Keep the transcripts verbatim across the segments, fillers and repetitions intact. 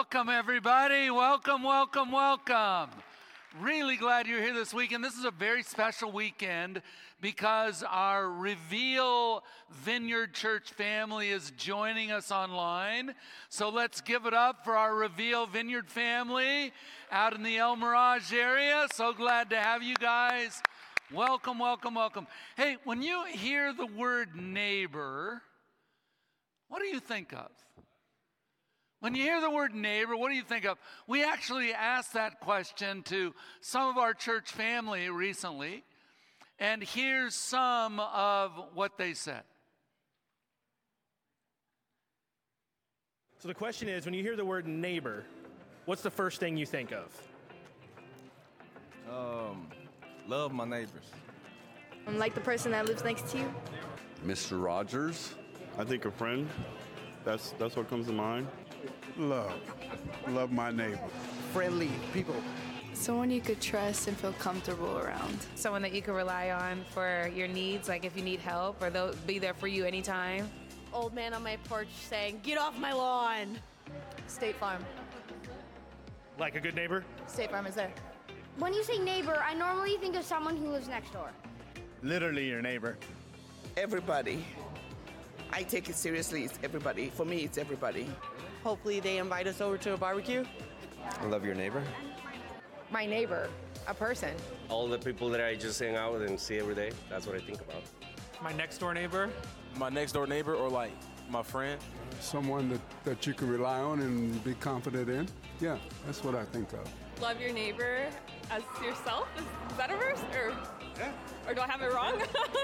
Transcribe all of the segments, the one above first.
Welcome, everybody. Welcome, welcome, welcome. Really glad you're here this weekend. This is a very special weekend because our Reveal Vineyard Church family is joining us online. So let's give it up for our Reveal Vineyard family out in the El Mirage area. So glad to have you guys. Welcome, welcome, welcome. Hey, when you hear the word neighbor, what do you think of? When you hear the word neighbor, what do you think of? We actually asked that question to some of our church family recently, and here's some of what they said. So the question is, when you hear the word neighbor, what's the first thing you think of? Um, love my neighbors. I'm like the person that lives next to you. Mister Rogers. I think a friend. That's that's what comes to mind. Love. Love my neighbor. Friendly people. Someone you could trust and feel comfortable around. Someone that you can rely on for your needs, like if you need help, or they'll be there for you anytime. Old man on my porch saying, "Get off my lawn." State Farm. Like a good neighbor? State Farm is there. When you say neighbor, I normally think of someone who lives next door. Literally your neighbor. Everybody. I take it seriously. It's everybody. For me, it's everybody. Hopefully they invite us over to a barbecue. I love your neighbor. My neighbor, a person. All the people that I just hang out with and see every day, that's what I think about. My next door neighbor. My next door neighbor, or like my friend. Someone that, that you can rely on and be confident in. Yeah, that's what I think of. Love your neighbor as yourself. Is, is that a verse? Or, yeah. Or do I have it wrong?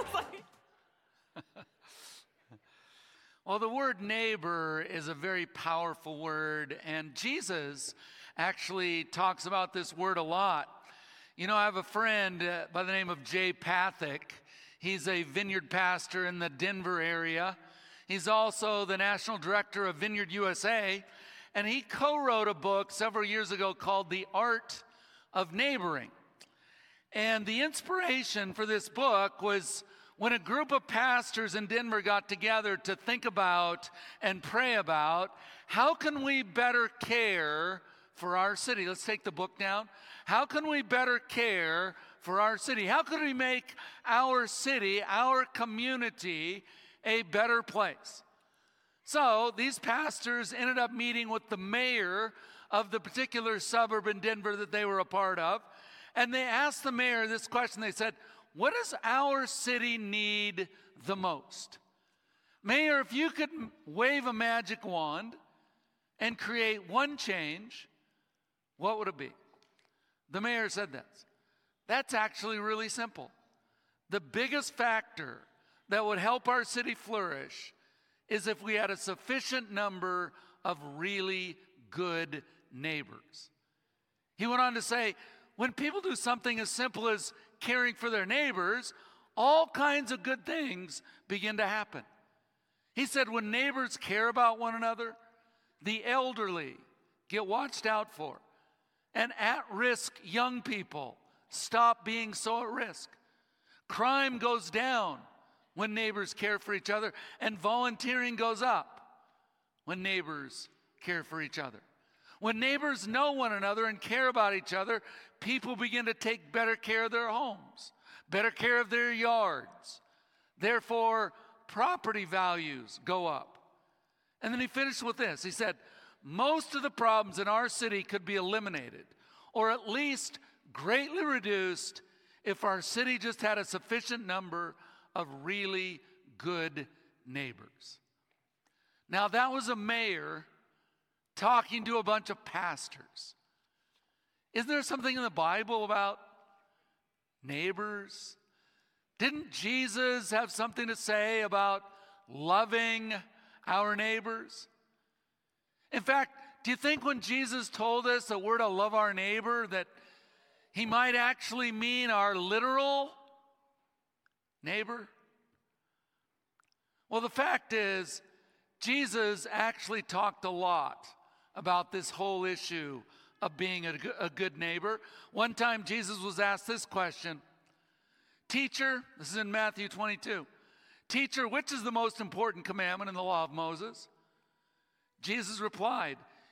Well, the word neighbor is a very powerful word, and Jesus actually talks about this word a lot. You know, I have a friend uh, by the name of Jay Pathak. He's a vineyard pastor in the Denver area. He's also the national director of Vineyard U S A, and he co-wrote a book several years ago called The Art of Neighboring. And the inspiration for this book was when a group of pastors in Denver got together to think about and pray about how can we better care for our city. Let's take the book down. How can we better care for our city? How can we make our city, our community, a better place? So these pastors ended up meeting with the mayor of the particular suburb in Denver that they were a part of, and they asked the mayor this question. They said, what does our city need the most? Mayor, if you could wave a magic wand and create one change, what would it be? The mayor said this. That's actually really simple. The biggest factor that would help our city flourish is if we had a sufficient number of really good neighbors. He went on to say, when people do something as simple as caring for their neighbors, all kinds of good things begin to happen. He said when neighbors care about one another, the elderly get watched out for, and at-risk young people stop being so at risk. Crime goes down when neighbors care for each other, and volunteering goes up when neighbors care for each other. When neighbors know one another and care about each other, people begin to take better care of their homes, better care of their yards. Therefore, property values go up. And then he finished with this. He said, most of the problems in our city could be eliminated, or at least greatly reduced, if our city just had a sufficient number of really good neighbors. Now, that was a mayor talking to a bunch of pastors. Isn't there something in the Bible about neighbors? Didn't Jesus have something to say about loving our neighbors? In fact, do you think when Jesus told us that we're to love our neighbor, that he might actually mean our literal neighbor? Well, the fact is, Jesus actually talked a lot about this whole issue of being a, a good neighbor. One time Jesus was asked this question, Teacher, this is in Matthew twenty-two, Teacher, which is the most important commandment in the law of Moses? Jesus replied,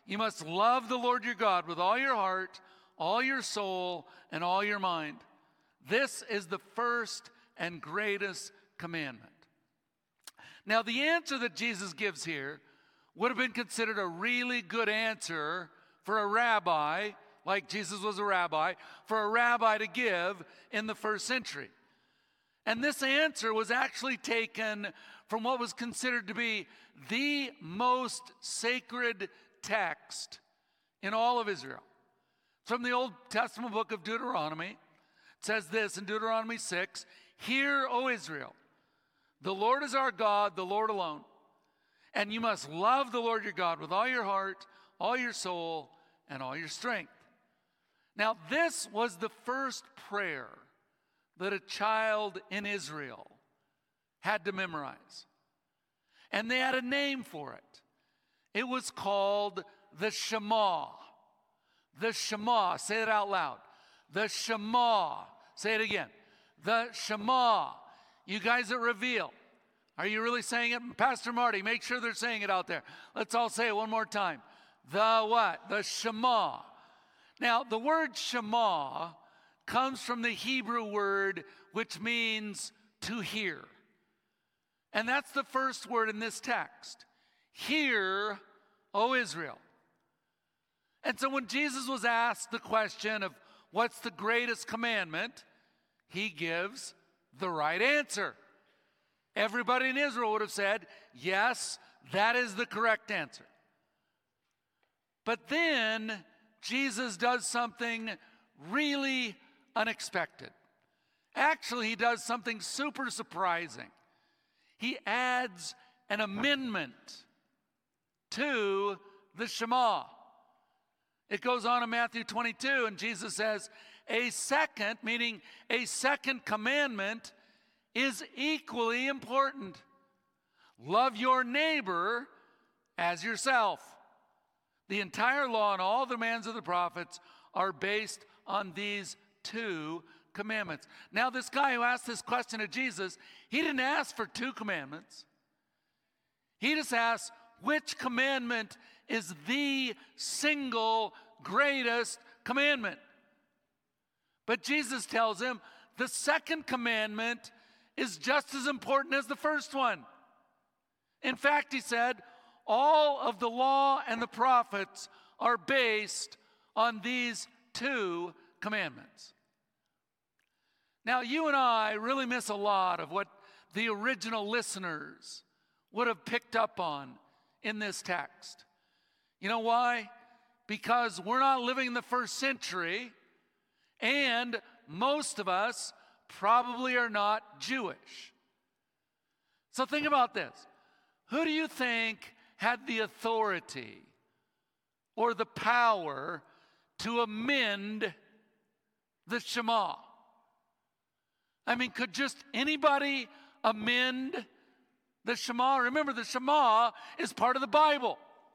You must love the Lord your God with all your heart, all your soul, and all your mind. This is the first and greatest commandment. Now, the answer that Jesus gives here would have been considered a really good answer for a rabbi, like Jesus was a rabbi, for a rabbi to give in the first century. And this answer was actually taken from what was considered to be the most sacred text in all of Israel. From the Old Testament book of Deuteronomy, it says this in Deuteronomy six, "Hear, O Israel, the Lord is our God, the Lord alone. And you must love the Lord your God with all your heart, all your soul, and all your strength." Now, this was the first prayer that a child in Israel had to memorize. And they had a name for it. It was called the Shema. The Shema. Say it out loud. The Shema. Say it again. The Shema. You guys at Reveal, are you really saying it? Pastor Marty, make sure they're saying it out there. Let's all say it one more time. The what? The Shema. Now, the word Shema comes from the Hebrew word which means to hear. And that's the first word in this text. Hear, O Israel. And so when Jesus was asked the question of what's the greatest commandment, he gives the right answer. Everybody in Israel would have said, yes, that is the correct answer. But then Jesus does something really unexpected. Actually, he does something super surprising. He adds an amendment to the Shema. It goes on in Matthew twenty-two, and Jesus says, a second, meaning a second commandment, is equally important. Love your neighbor as yourself. The entire law and all the commands of the prophets are based on these two commandments. Now, this guy who asked this question of Jesus, he didn't ask for two commandments. He just asked, which commandment is the single greatest commandment? But Jesus tells him the second commandment is just as important as the first one. In fact, he said, all of the law and the prophets are based on these two commandments. Now, you and I really miss a lot of what the original listeners would have picked up on in this text. You know why? Because we're not living in the first century, and most of us probably are not Jewish. So think about this. Who do you think had the authority or the power to amend the Shema? I mean, could just anybody amend the Shema? Remember, the Shema is part of the Bible.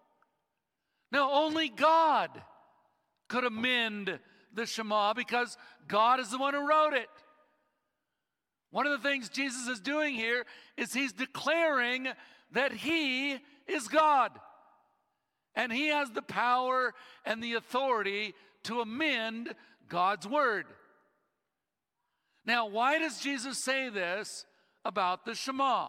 Now, only God could amend the Shema because God is the one who wrote it. One of the things Jesus is doing here is he's declaring that he is God. And he has the power and the authority to amend God's word. Now, why does Jesus say this about the Shema?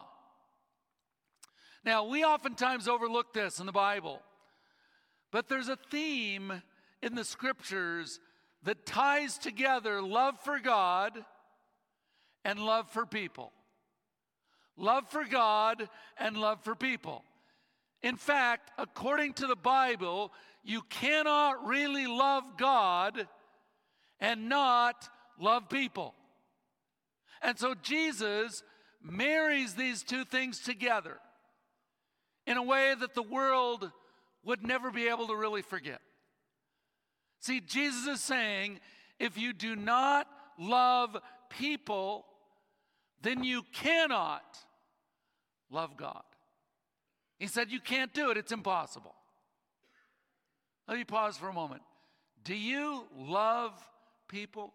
Now, we oftentimes overlook this in the Bible, but there's a theme in the scriptures that ties together love for God and love for people. Love for God and love for people. In fact, according to the Bible, you cannot really love God and not love people. And so Jesus marries these two things together in a way that the world would never be able to really forget. See, Jesus is saying, if you do not love people, then you cannot love God. He said you can't do it. It's impossible. Let me pause for a moment. Do you love people?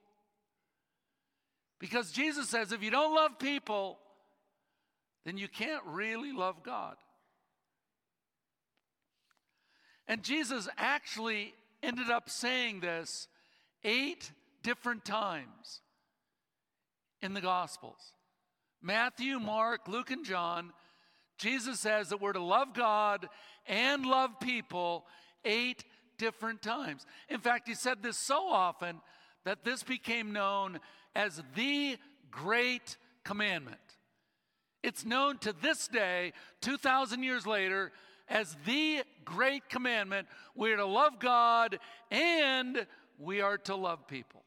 Because Jesus says if you don't love people, then you can't really love God. And Jesus actually ended up saying this eight different times in the Gospels. Matthew, Mark, Luke, and John, Jesus says that we're to love God and love people eight different times. In fact, he said this so often that this became known as the Great Commandment. It's known to this day, two thousand years later, as the Great Commandment. We are to love God and we are to love people.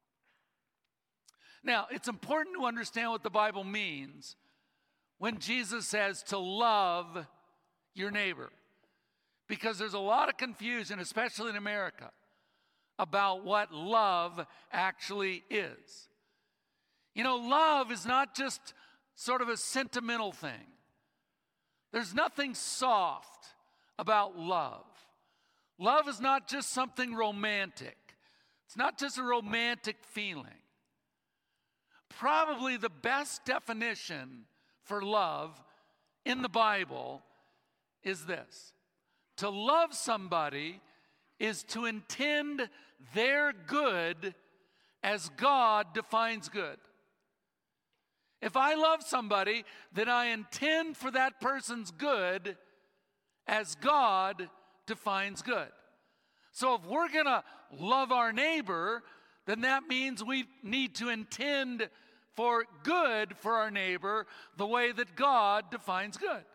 Now, it's important to understand what the Bible means when Jesus says to love your neighbor. Because there's a lot of confusion, especially in America, about what love actually is. You know, love is not just sort of a sentimental thing. There's nothing soft about love. Love is not just something romantic. It's not just a romantic feeling. Probably the best definition for love in the Bible is this: to love somebody is to intend their good as God defines good. If I love somebody, then I intend for that person's good as God defines good. So if we're going to love our neighbor, then that means we need to intend for good for our neighbor the way that God defines good.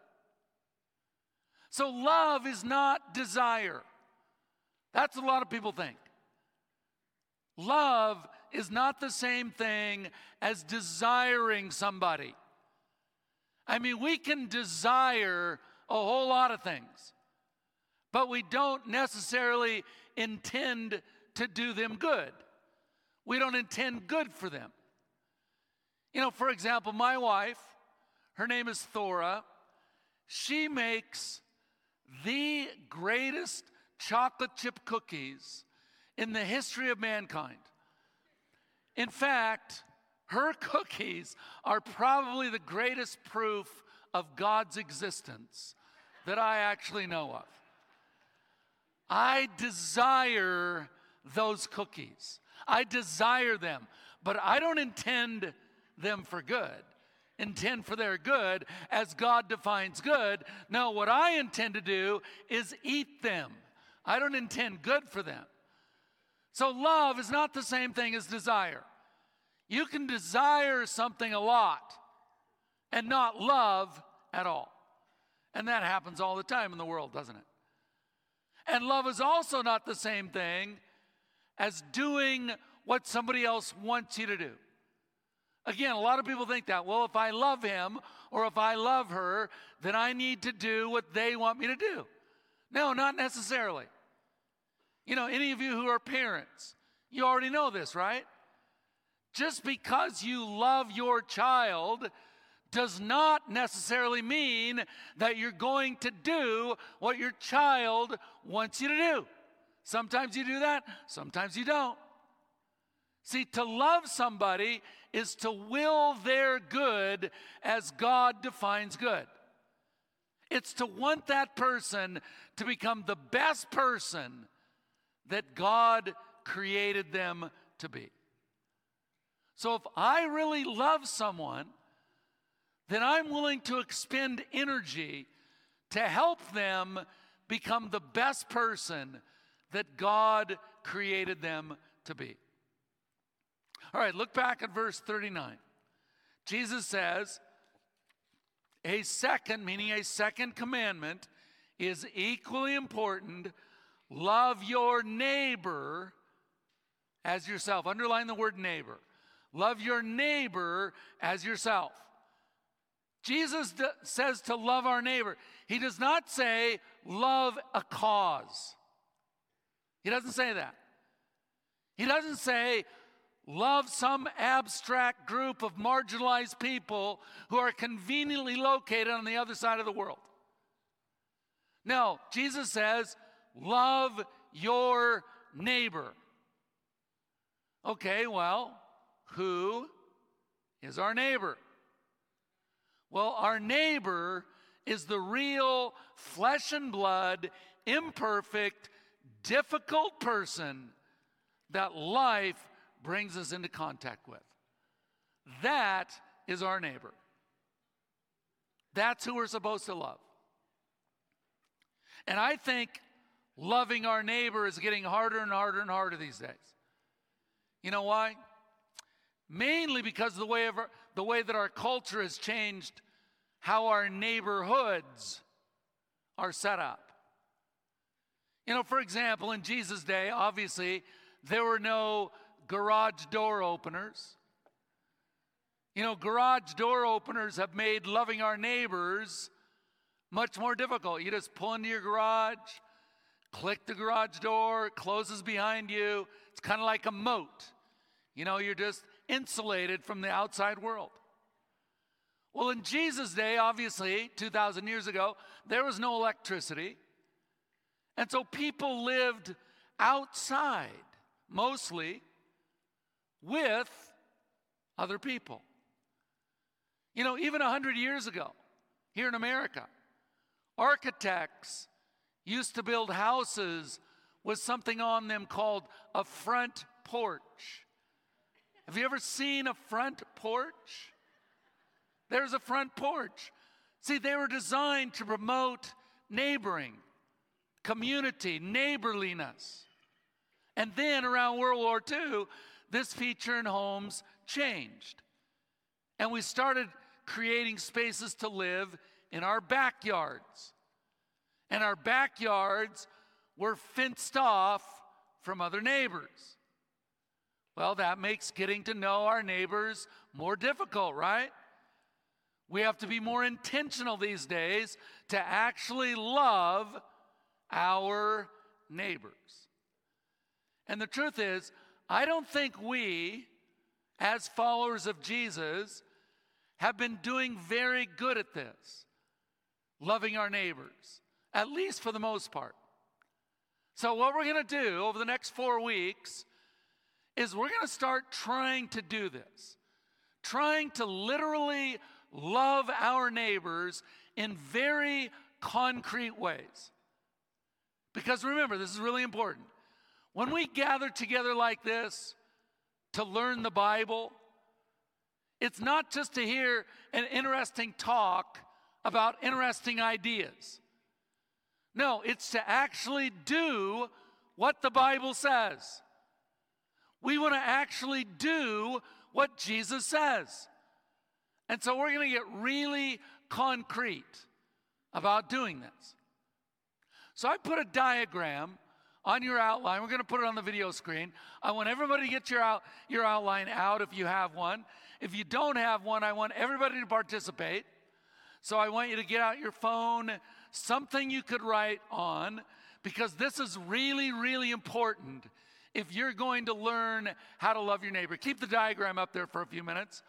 So love is not desire. That's what a lot of people think. Love is not the same thing as desiring somebody. I mean, we can desire a whole lot of things, but we don't necessarily intend to do them good. We don't intend good for them. You know, for example, my wife, her name is Thora. She makes the greatest chocolate chip cookies in the history of mankind. In fact, her cookies are probably the greatest proof of God's existence that I actually know of. I desire those cookies. I desire them, but I don't intend them for good. Intend for their good as God defines good. No, what I intend to do is eat them. I don't intend good for them. So love is not the same thing as desire. You can desire something a lot and not love at all. And that happens all the time in the world, doesn't it? And love is also not the same thing as doing what somebody else wants you to do. Again, a lot of people think that, well, if I love him or if I love her, then I need to do what they want me to do. No, not necessarily. You know, any of you who are parents, you already know this, right? Just because you love your child does not necessarily mean that you're going to do what your child wants you to do. Sometimes you do that, sometimes you don't. See, to love somebody is to will their good as God defines good. It's to want that person to become the best person that God created them to be. So if I really love someone, then I'm willing to expend energy to help them become the best person that God created them to be. All right, look back at verse thirty-nine. Jesus says, a second, meaning a second commandment, is equally important. Love your neighbor as yourself. Underline the word neighbor. Love your neighbor as yourself. Jesus d- says to love our neighbor. He does not say love a cause. He doesn't say that. He doesn't say love some abstract group of marginalized people who are conveniently located on the other side of the world. No, Jesus says, love your neighbor. Okay, well, who is our neighbor? Well, our neighbor is the real flesh and blood, imperfect, difficult person that life brings us into contact with. That is our neighbor. That's who we're supposed to love. And I think loving our neighbor is getting harder and harder and harder these days. You know why? Mainly because of the way, of our, the way that our culture has changed how our neighborhoods are set up. You know, for example, in Jesus' day, obviously, there were no garage door openers. You know, garage door openers have made loving our neighbors much more difficult. You just pull into your garage, click the garage door, it closes behind you. It's kind of like a moat. You know, you're just insulated from the outside world. Well, in Jesus' day, obviously, two thousand years ago, there was no electricity. And so people lived outside, mostly, with other people. You know, even one hundred years ago, here in America, architects used to build houses with something on them called a front porch. Have you ever seen a front porch? There's a front porch. See, they were designed to promote neighboring, community, neighborliness. And then around World War Two, this feature in homes changed. And we started creating spaces to live in our backyards. And our backyards were fenced off from other neighbors. Well, that makes getting to know our neighbors more difficult, right? We have to be more intentional these days to actually love our neighbors. And the truth is, I don't think we, as followers of Jesus, have been doing very good at this, loving our neighbors, at least for the most part. So what we're going to do over the next four weeks is we're going to start trying to do this, trying to literally love our neighbors in very concrete ways. Because remember, this is really important. When we gather together like this to learn the Bible, it's not just to hear an interesting talk about interesting ideas. No, it's to actually do what the Bible says. We want to actually do what Jesus says. And so we're going to get really concrete about doing this. So I put a diagram on your outline. We're going to put it on the video screen. I want everybody to get your, out, your outline out if you have one. If you don't have one, I want everybody to participate. So I want you to get out your phone, something you could write on, because this is really, really important if you're going to learn how to love your neighbor. Keep the diagram up there for a few minutes.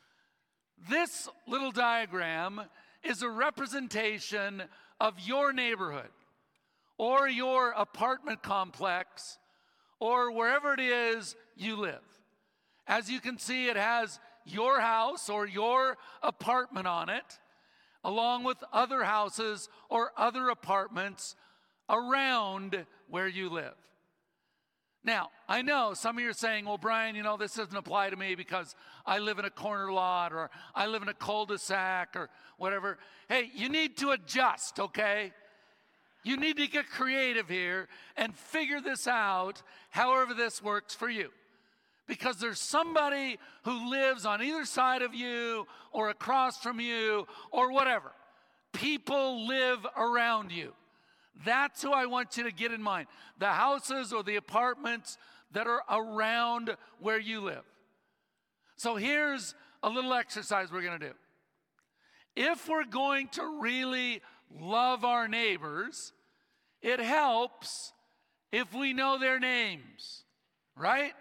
This little diagram is a representation of your neighborhood or your apartment complex or wherever it is you live. As you can see, it has your house or your apartment on it, along with other houses or other apartments around where you live. Now, I know some of you are saying, well, Brian, you know, this doesn't apply to me because I live in a corner lot or I live in a cul-de-sac or whatever. Hey, you need to adjust, okay? You need to get creative here and figure this out however this works for you. Because there's somebody who lives on either side of you or across from you or whatever. People live around you. That's who I want you to get in mind. The houses or the apartments that are around where you live. So here's a little exercise we're going to do. If we're going to really love our neighbors, it helps if we know their names, right?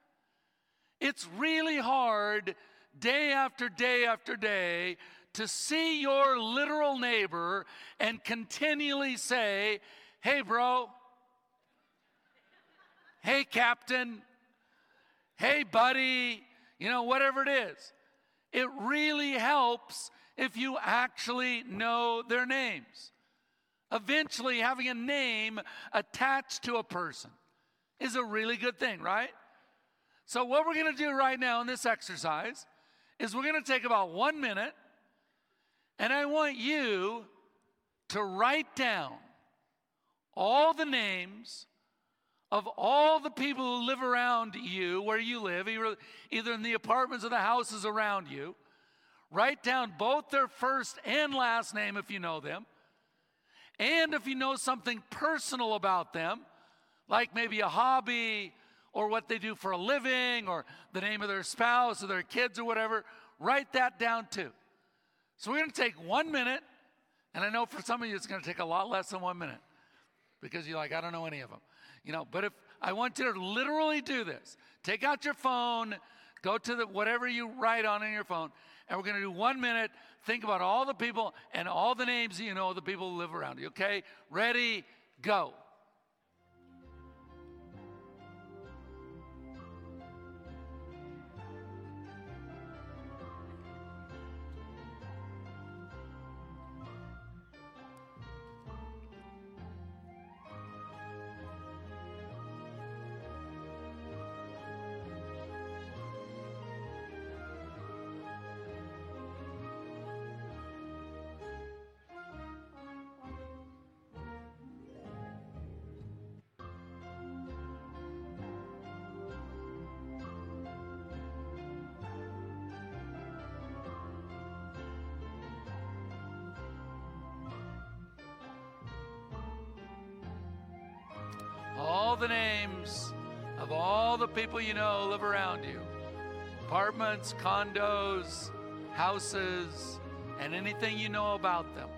It's really hard day after day after day to see your literal neighbor and continually say, hey, bro. Hey, captain. Hey, buddy. You know, whatever it is. It really helps if you actually know their names. Eventually, having a name attached to a person is a really good thing, right? So what we're going to do right now in this exercise is we're going to take about one minute, and I want you to write down all the names of all the people who live around you, where you live, either, either in the apartments or the houses around you. Write down both their first and last name if you know them. And if you know something personal about them, like maybe a hobby or what they do for a living or the name of their spouse or their kids or whatever, write that down too. So we're going to take one minute, and I know for some of you it's going to take a lot less than one minute because you're like, I don't know any of them. You know, but if I want you to literally do this, take out your phone, go to the whatever you write on in your phone, and we're going to do one minute. Think about all the people and all the names you know of the people who live around you, okay? Ready, go. All the names of all the people you know live around you. Apartments, condos, houses, and anything you know about them.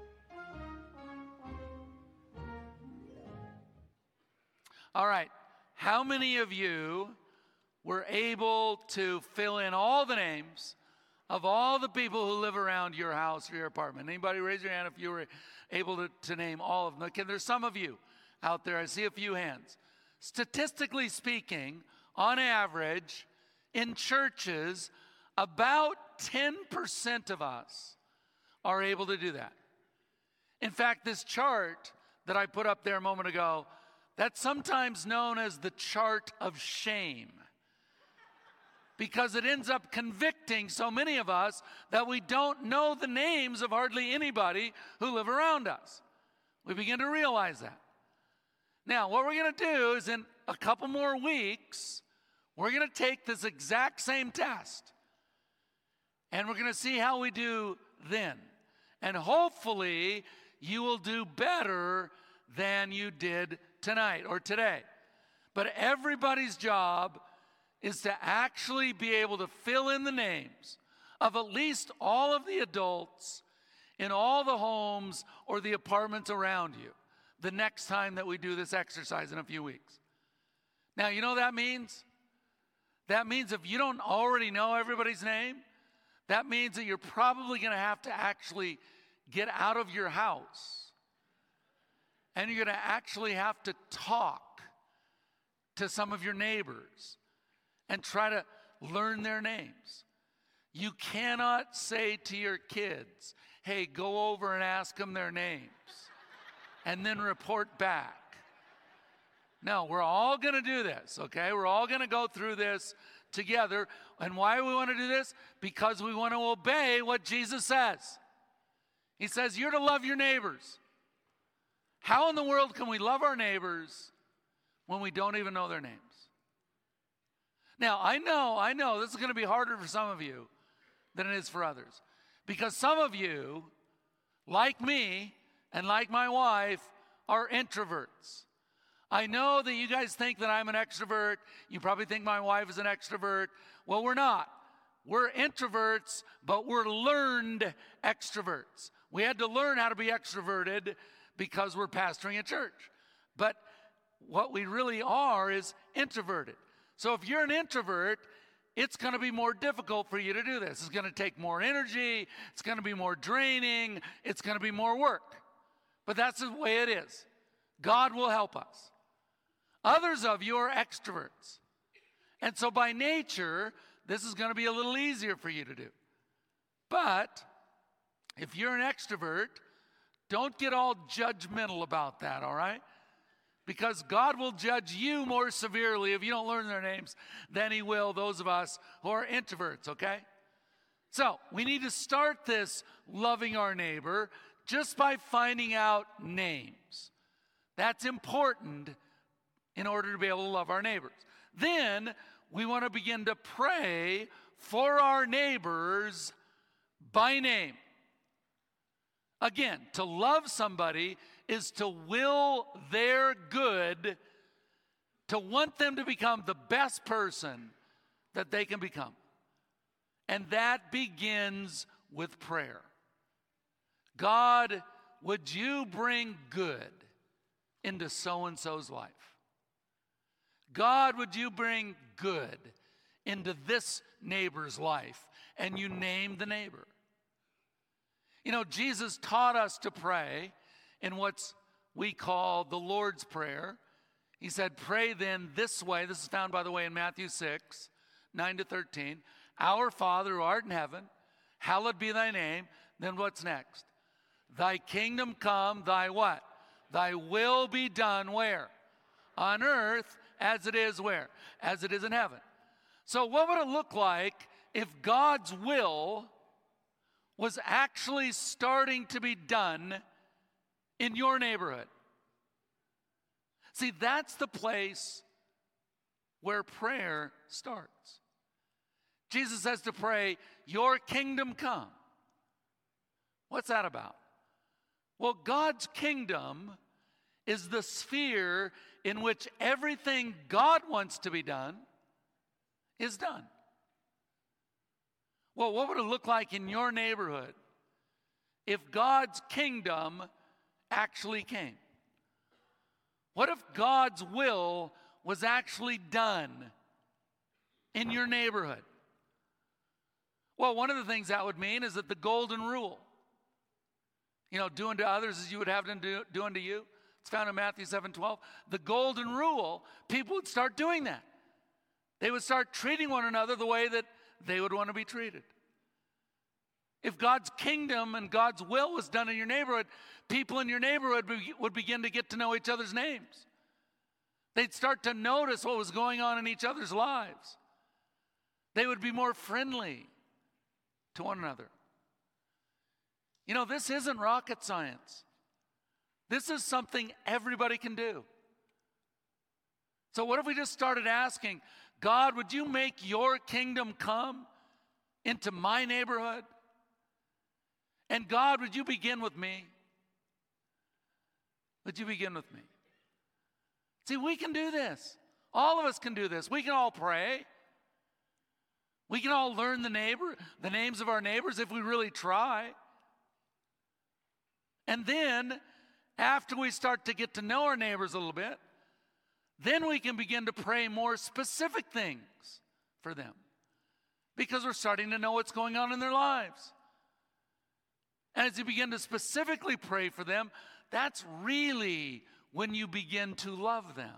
All right, how many of you were able to fill in all the names of all the people who live around your house or your apartment? Anybody raise your hand if you were able to, to name all of them? Okay, there's some of you out there. I see a few hands. Statistically speaking, on average, in churches, about ten percent of us are able to do that. In fact, this chart that I put up there a moment ago, that's sometimes known as the chart of shame, because it ends up convicting so many of us that we don't know the names of hardly anybody who live around us. We begin to realize that. Now, what we're going to do is in a couple more weeks, we're going to take this exact same test. And we're going to see how we do then. And hopefully, you will do better than you did tonight or today. But everybody's job is to actually be able to fill in the names of at least all of the adults in all the homes or the apartments around you the next time that we do this exercise in a few weeks. Now, you know what that means? That means if you don't already know everybody's name, that means that you're probably going to have to actually get out of your house. And you're going to actually have to talk to some of your neighbors and try to learn their names. You cannot say to your kids, hey, go over and ask them their names, and then report back. No, we're all going to do this, okay? We're all going to go through this together. And why do we want to do this? Because we want to obey what Jesus says. He says, you're to love your neighbors. How in the world can we love our neighbors when we don't even know their names? Now, I know, I know this is going to be harder for some of you than it is for others. Because some of you, like me and like my wife, are introverts. I know that you guys think that I'm an extrovert. You probably think my wife is an extrovert. Well, we're not. We're introverts, but we're learned extroverts. We had to learn how to be extroverted because we're pastoring a church. But what we really are is introverted. So if you're an introvert, it's going to be more difficult for you to do this. It's going to take more energy. It's going to be more draining. It's going to be more work. But that's the way it is. God will help us. Others of you are extroverts. And so by nature, this is going to be a little easier for you to do. But if you're an extrovert, Don't get all judgmental about that, all right? Because God will judge you more severely if you don't learn their names than he will those of us who are introverts, okay? So we need to start this loving our neighbor just by finding out names. That's important in order to be able to love our neighbors. Then we want to begin to pray for our neighbors by name. Again, to love somebody is to will their good, to want them to become the best person that they can become. And that begins with prayer. God, would you bring good into so-and-so's life? God, would you bring good into this neighbor's life? And you name the neighbor. You know, Jesus taught us to pray in what we call the Lord's Prayer. He said, pray then this way. This is found, by the way, in Matthew six, nine to thirteen. Our Father who art in heaven, hallowed be thy name. Then what's next? Thy kingdom come, thy what? Thy will be done where? On earth as it is where? As it is in heaven. So what would it look like if God's will was actually starting to be done in your neighborhood? See, that's the place where prayer starts. Jesus says to pray, your kingdom come. What's that about? Well, God's kingdom is the sphere in which everything God wants to be done is done. Well, what would it look like in your neighborhood if God's kingdom actually came? What if God's will was actually done in your neighborhood? Well, one of the things that would mean is that the golden rule, you know, do unto others as you would have them do, do unto you. It's found in Matthew seven twelve. The golden rule, people would start doing that. They would start treating one another the way that they would want to be treated. If God's kingdom and God's will was done in your neighborhood, people in your neighborhood be, would begin to get to know each other's names. They'd start to notice what was going on in each other's lives. They would be more friendly to one another. You know, this isn't rocket science. This is something everybody can do. So what if we just started asking, God, would you make your kingdom come into my neighborhood? And God, would you begin with me? Would you begin with me? See, we can do this. All of us can do this. We can all pray. We can all learn the neighbor, the names of our neighbors if we really try. And then, after we start to get to know our neighbors a little bit, then we can begin to pray more specific things for them because we're starting to know what's going on in their lives. And as you begin to specifically pray for them, that's really when you begin to love them.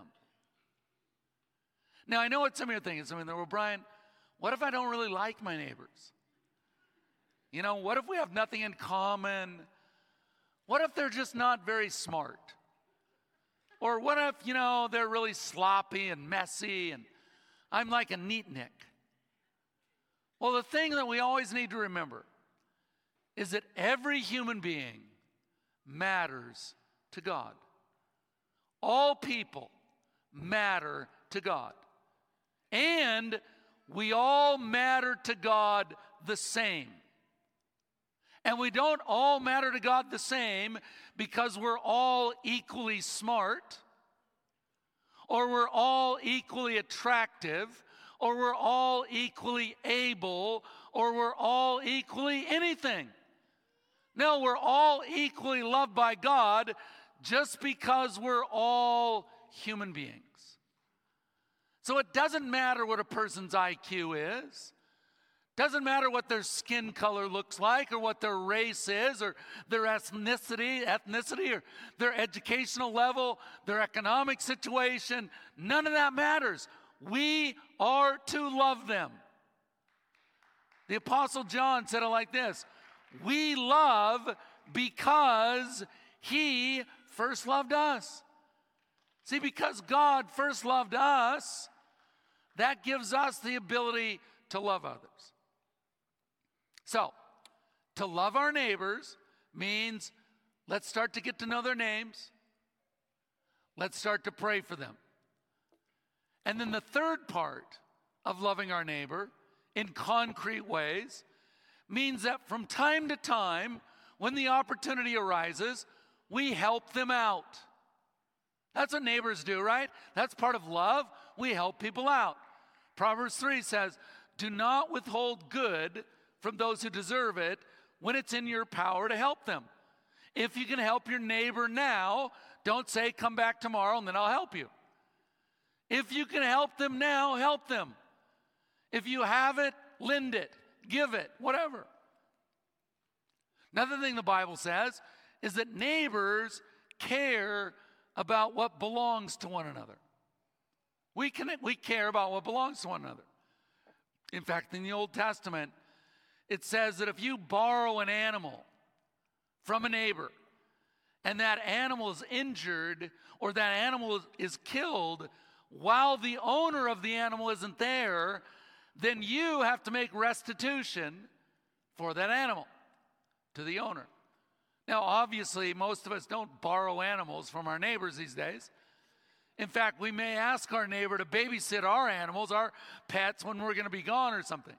Now, I know what some of you are thinking. Some of you are, well, Brian, what if I don't really like my neighbors? You know, what if we have nothing in common? What if they're just not very smart? Or what if, you know, they're really sloppy and messy and I'm like a neatnik? Well, the thing that we always need to remember is that every human being matters to God. All people matter to God. And we all matter to God the same. And we don't all matter to God the same because we're all equally smart, or we're all equally attractive, or we're all equally able, or we're all equally anything. No, we're all equally loved by God just because we're all human beings. So it doesn't matter what a person's I Q is. Doesn't matter what their skin color looks like or what their race is or their ethnicity, ethnicity or their educational level, their economic situation. None of that matters. We are to love them. The Apostle John said it like this: we love because He first loved us. See, because God first loved us, that gives us the ability to love others. So, to love our neighbors means let's start to get to know their names. Let's start to pray for them. And then the third part of loving our neighbor in concrete ways means that from time to time, when the opportunity arises, we help them out. That's what neighbors do, right? That's part of love. We help people out. Proverbs three says, do not withhold good from those who deserve it when it's in your power to help them. If you can help your neighbor now, don't say, come back tomorrow and then I'll help you. If you can help them now, help them. If you have it, lend it, give it, whatever. Another thing the Bible says is that neighbors care about what belongs to one another. We can, we care about what belongs to one another. In fact, in the Old Testament, it says that if you borrow an animal from a neighbor and that animal is injured or that animal is killed while the owner of the animal isn't there, then you have to make restitution for that animal to the owner. Now, obviously, most of us don't borrow animals from our neighbors these days. In fact, we may ask our neighbor to babysit our animals, our pets, when we're going to be gone or something.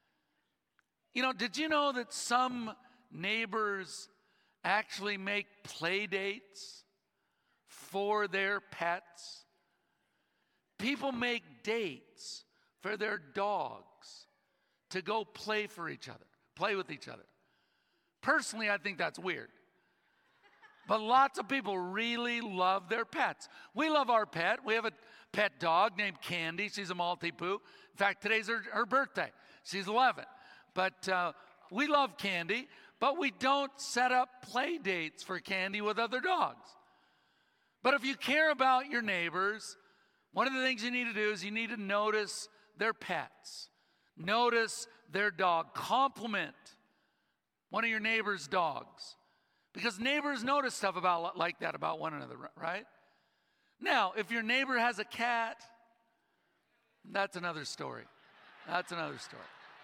You know, did you know that some neighbors actually make play dates for their pets? People make dates for their dogs to go play for each other, play with each other. Personally, I think that's weird. But lots of people really love their pets. We love our pet. We have a pet dog named Candy. She's a Maltipoo. In fact, today's her, her birthday. She's eleven. But uh, we love Candy, but we don't set up play dates for Candy with other dogs. But if you care about your neighbors, one of the things you need to do is you need to notice their pets. Notice their dog. Compliment one of your neighbor's dogs. Because neighbors notice stuff about like that about one another, right? Now, if your neighbor has a cat, that's another story. That's another story.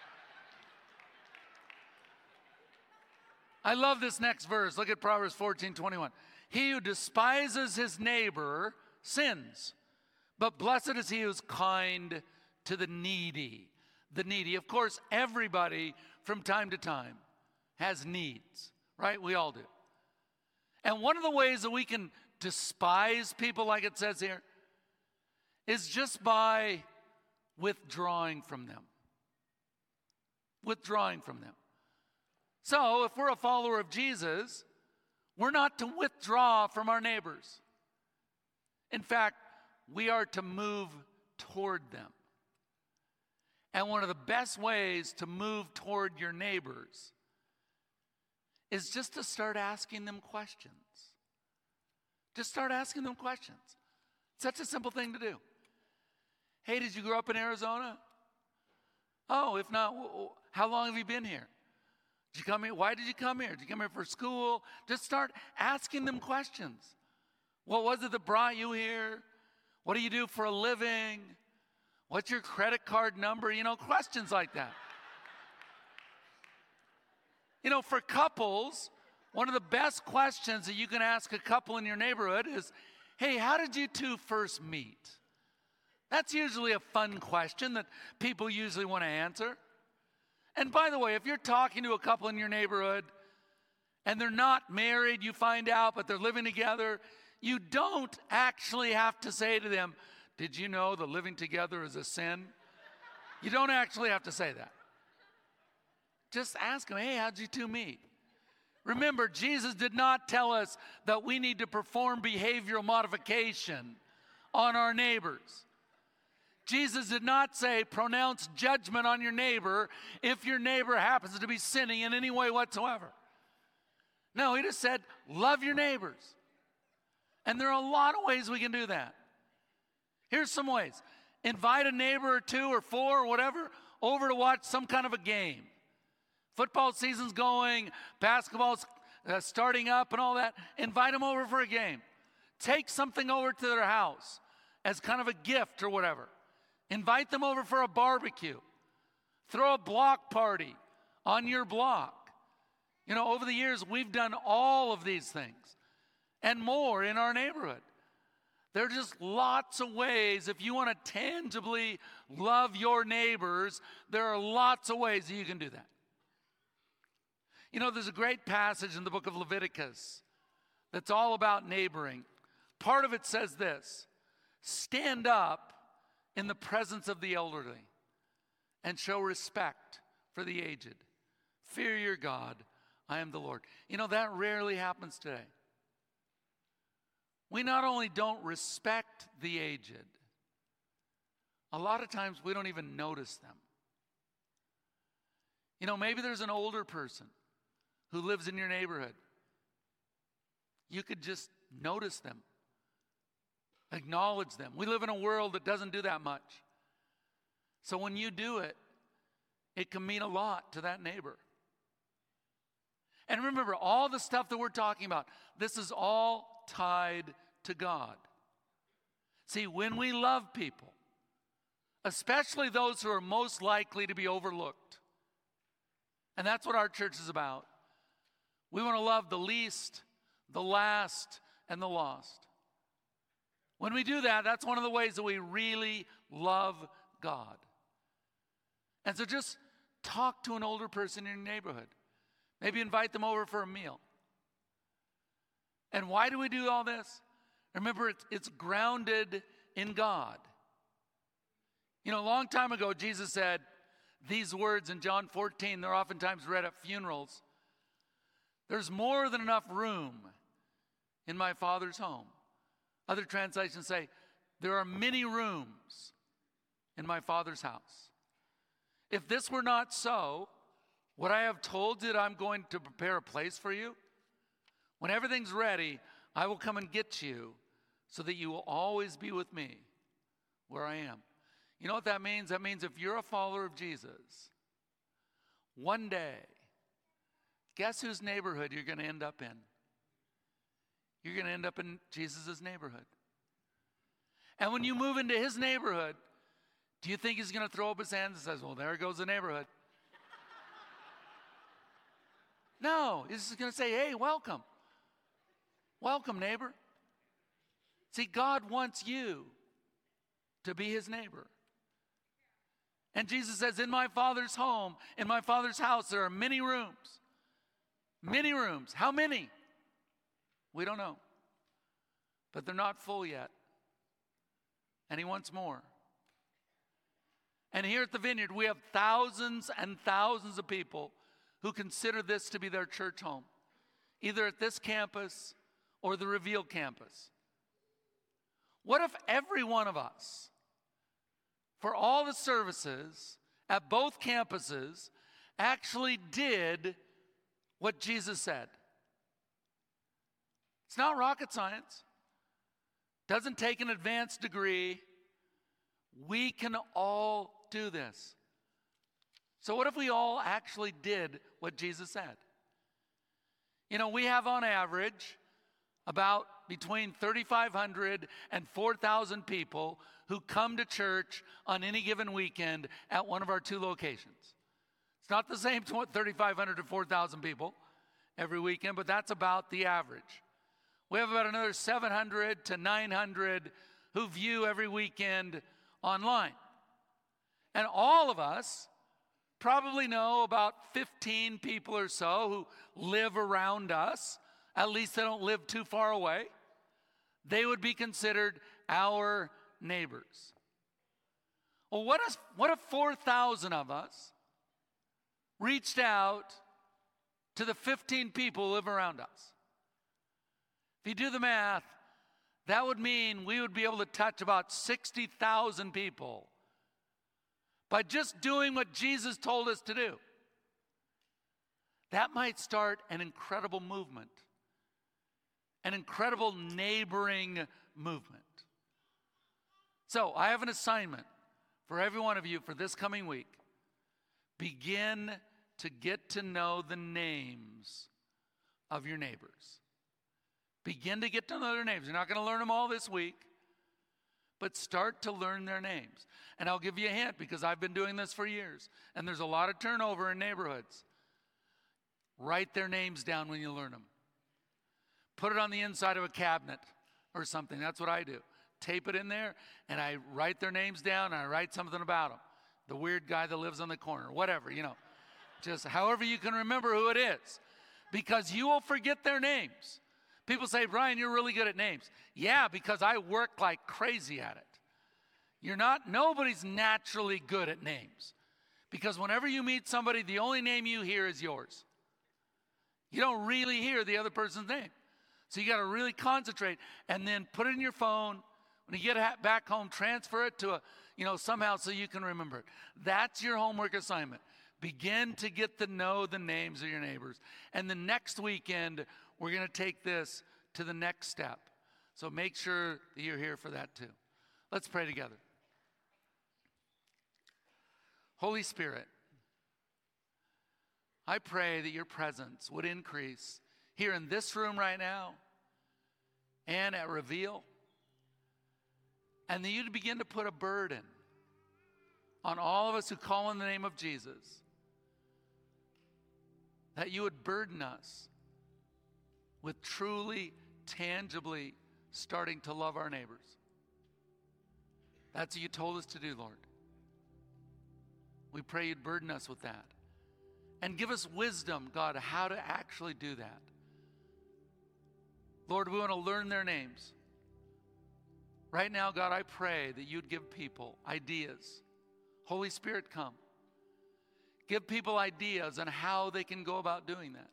I love this next verse. Look at Proverbs fourteen twenty-one. He who despises his neighbor sins, but blessed is he who is kind to the needy. The needy. Of course, everybody from time to time has needs, right? We all do. And one of the ways that we can despise people, like it says here, is just by withdrawing from them. Withdrawing from them. So, if we're a follower of Jesus, we're not to withdraw from our neighbors. In fact, we are to move toward them. And one of the best ways to move toward your neighbors is just to start asking them questions. Just start asking them questions. Such a simple thing to do. Hey, did you grow up in Arizona? Oh, if not, how long have you been here? Did you come here? Why did you come here? Did you come here for school? Just start asking them questions. What was it that brought you here? What do you do for a living? What's your credit card number? You know, questions like that. You know, for couples, one of the best questions that you can ask a couple in your neighborhood is, hey, how did you two first meet? That's usually a fun question that people usually want to answer. And by the way, if you're talking to a couple in your neighborhood and they're not married, you find out, but they're living together, you don't actually have to say to them, did you know that living together is a sin? You don't actually have to say that. Just ask them, hey, how'd you two meet? Remember, Jesus did not tell us that we need to perform behavioral modification on our neighbors. Jesus did not say pronounce judgment on your neighbor if your neighbor happens to be sinning in any way whatsoever. No, he just said love your neighbors. And there are a lot of ways we can do that. Here's some ways. Invite a neighbor or two or four or whatever over to watch some kind of a game. Football season's going, basketball's uh, starting up and all that, invite them over for a game. Take something over to their house as kind of a gift or whatever. Invite them over for a barbecue. Throw a block party on your block. You know, over the years, we've done all of these things and more in our neighborhood. There are just lots of ways. If you want to tangibly love your neighbors, there are lots of ways that you can do that. You know, there's a great passage in the book of Leviticus that's all about neighboring. Part of it says this: stand up in the presence of the elderly and show respect for the aged. Fear your God. I am the Lord. You know, that rarely happens today. We not only don't respect the aged, a lot of times we don't even notice them. You know, maybe there's an older person who lives in your neighborhood. You could just notice them, acknowledge them. We live in a world that doesn't do that much. So when you do it, it can mean a lot to that neighbor. And remember, all the stuff that we're talking about, this is all tied to God. See, when we love people, especially those who are most likely to be overlooked, and that's what our church is about, we want to love the least, the last, and the lost. When we do that, that's one of the ways that we really love God. And so just talk to an older person in your neighborhood. Maybe invite them over for a meal. And why do we do all this? Remember, it's, it's grounded in God. You know, a long time ago, Jesus said these words in John fourteen. They're oftentimes read at funerals. There's more than enough room in my Father's home. Other translations say, there are many rooms in my Father's house. If this were not so, would I have told you that I'm going to prepare a place for you? When everything's ready, I will come and get you so that you will always be with me where I am. You know what that means? That means if you're a follower of Jesus, one day, guess whose neighborhood you're going to end up in? You're going to end up in Jesus' neighborhood. And when you move into his neighborhood, do you think he's going to throw up his hands and says, well, there goes the neighborhood? No, he's just going to say, hey, welcome. Welcome, neighbor. See, God wants you to be his neighbor. And Jesus says, in my Father's home, in my Father's house, there are many rooms. Many rooms. How many? We don't know. But they're not full yet. And he wants more. And here at the Vineyard, we have thousands and thousands of people who consider this to be their church home, either at this campus or the Reveal campus. What if every one of us, for all the services at both campuses, actually did what Jesus said? It's not rocket science. Doesn't take an advanced degree. We can all do this. So what if we all actually did what Jesus said? You know, we have on average about between thirty-five hundred and four thousand people who come to church on any given weekend at one of our two locations. It's not the same thirty-five hundred to four thousand people every weekend, but that's about the average. We have about another seven hundred to nine hundred who view every weekend online. And all of us probably know about fifteen people or so who live around us. At least they don't live too far away. They would be considered our neighbors. Well, what if, what if four thousand of us reached out to the fifteen people who live around us? If you do the math, that would mean we would be able to touch about sixty thousand people by just doing what Jesus told us to do. That might start an incredible movement, an incredible neighboring movement. So I have an assignment for every one of you for this coming week. Begin to get to know the names of your neighbors. Begin to get to know their names. You're not going to learn them all this week, but start to learn their names. And I'll give you a hint because I've been doing this for years, and there's a lot of turnover in neighborhoods. Write their names down when you learn them. Put it on the inside of a cabinet or something. That's what I do. Tape it in there, and I write their names down, and I write something about them. The weird guy that lives on the corner, whatever, you know. Just however you can remember who it is, because you will forget their names. People say, Brian, you're really good at names. Yeah, because I work like crazy at it. You're not, nobody's naturally good at names. Because whenever you meet somebody, the only name you hear is yours. You don't really hear the other person's name. So you got to really concentrate and then put it in your phone. When you get back home, transfer it to a, you know, somehow so you can remember it. That's your homework assignment. Begin to get to know the names of your neighbors. And the next weekend, we're going to take this to the next step. So make sure that you're here for that too. Let's pray together. Holy Spirit, I pray that your presence would increase here in this room right now and at Reveal. And that you'd begin to put a burden on all of us who call on the name of Jesus. That you would burden us with truly, tangibly starting to love our neighbors. That's what you told us to do, Lord. We pray you'd burden us with that. And give us wisdom, God, how to actually do that. Lord, we want to learn their names. Right now, God, I pray that you'd give people ideas. Holy Spirit, come. Give people ideas on how they can go about doing that.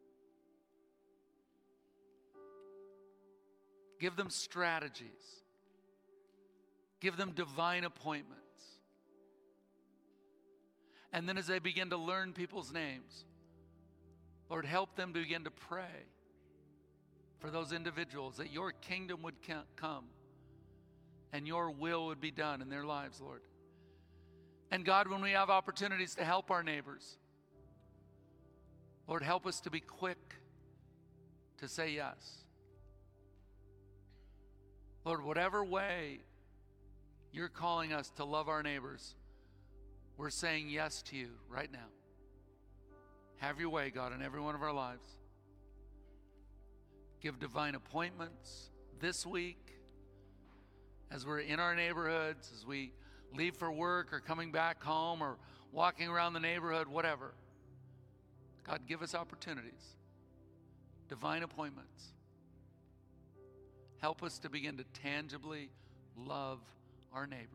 Give them strategies. Give them divine appointments. And then as they begin to learn people's names, Lord, help them to begin to pray for those individuals, that your kingdom would come and your will would be done in their lives, Lord. And God, when we have opportunities to help our neighbors, Lord, help us to be quick to say yes. Lord, whatever way you're calling us to love our neighbors, we're saying yes to you right now. Have your way, God, in every one of our lives. Give divine appointments this week as we're in our neighborhoods, as we leave for work or coming back home or walking around the neighborhood, whatever. God, give us opportunities, divine appointments. Help us to begin to tangibly love our neighbors.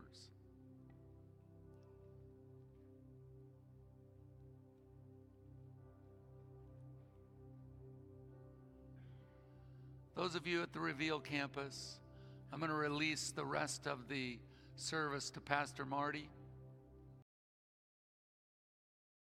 Those of you at the Reveal campus, I'm going to release the rest of the service to Pastor Marty.